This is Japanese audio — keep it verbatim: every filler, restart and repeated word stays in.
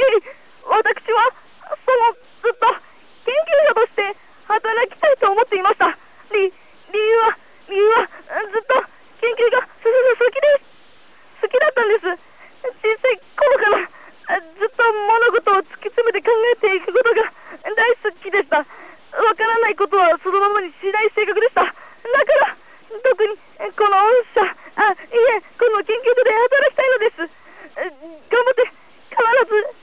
い。私は、その、ずっと、研究者として働きたいと思っていました。理、理由は、理由は、ずっと研究がすす好きです。好きだったんです。小さい頃から、ずっと物事を突き詰めて考えていくことが大好きでした。わからないことはそのままにしない性格でした。だから、特に、この御社、あ、いえ、この研究所で働きたいのです。頑張って、必ず、